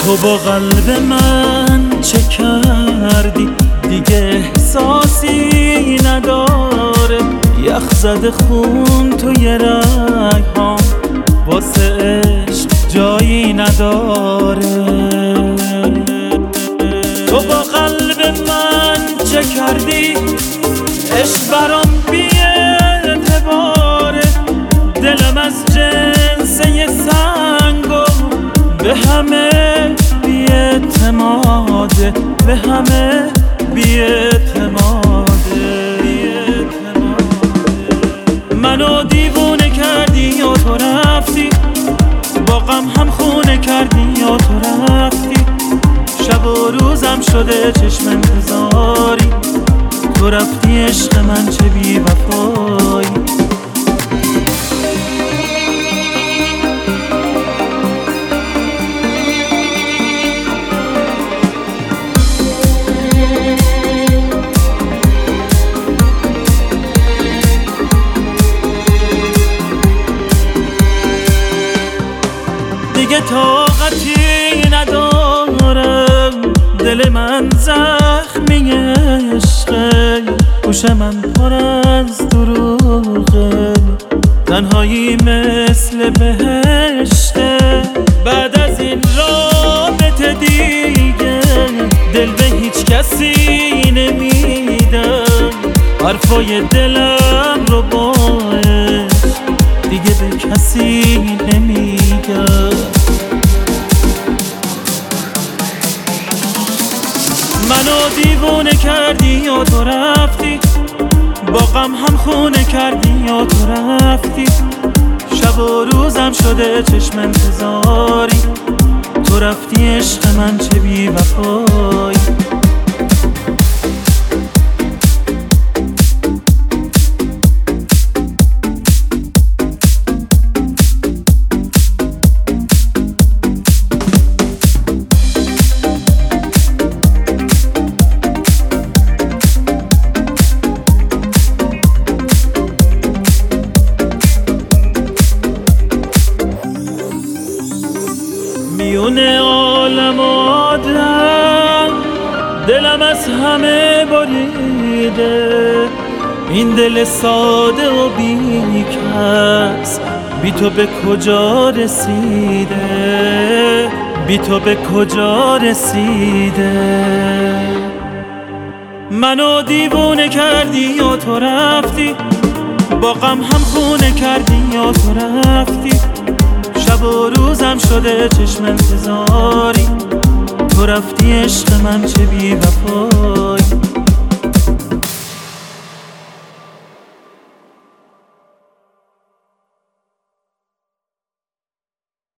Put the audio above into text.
تو با قلب من چه کردی؟ دیگه احساسی نداره، یخ زده خون توی رگ‌هام، واسه عشق جایی نداره. تو با قلب من چه کردی؟ عشق برام بی‌اعتباره، دلم از جنس یه سنگو به همه بی‌اعتماده، به همه بی‌اعتماده. منو دیوونه کردی یا تو رفتی، با غم هم خونه کردی یا تو رفتی، شب و روزم شده چشم انتظاری، تو رفتی عشق من چه بی وفایی. دیگه طاقتی ندارم، دل من زخمی عشقه، گوش من پر از دروغه، تنهایی مثل بهشته. بعد از این رابطه دیگه دل به هیچ کسی نمیدم، حرفای دلم رو با عشق دیگه به کسی نمیگم. منو دیوونه کردی یا تو رفتی، با غم هم خونه کردی یا تو رفتی، شب و روزم شده چشم انتظاری، تو رفتی عشق من چه بی وفایی. میون عالم آدم دلم از همه بریده، این دل ساده و بی کس بی تو به کجا رسیده، بی تو به کجا رسیده. منو دیوونه کردی یا تو رفتی، با غم هم خونه کردی یا تو رفتی، شب و روزم شده چشم انتظاری، تو رفتی عشق من چه بی وفا.